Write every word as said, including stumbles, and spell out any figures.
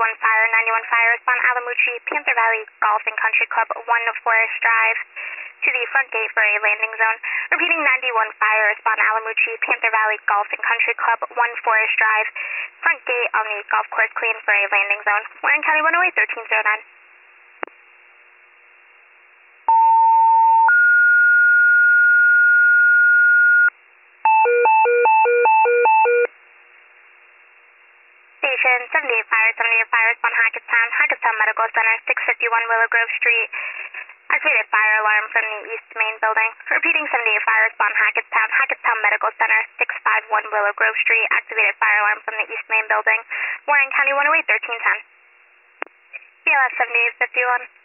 ninety-one fire, ninety-one fire, respond Alamucci, Panther Valley Golf and Country Club, one Forest Drive, to the front gate for a landing zone. Repeating ninety-one fire, respond Alamucci, Panther Valley Golf and Country Club, one Forest Drive, front gate on the golf course clean for a landing zone. Warren County one oh eight, thirteen oh nine. Station seventy-eight fire, seventy-eight fire, respond Hackettstown, Hackettstown Medical Center, six fifty-one Willow Grove Street. Activated fire alarm from the East Main building. Repeating seventy-eight fire, respond Hackettstown, Hackettstown Medical Center, six fifty-one Willow Grove Street. Activated fire alarm from the East Main building. Warren County one oh eight, thirteen ten. B L S seventy-eight fifty-one.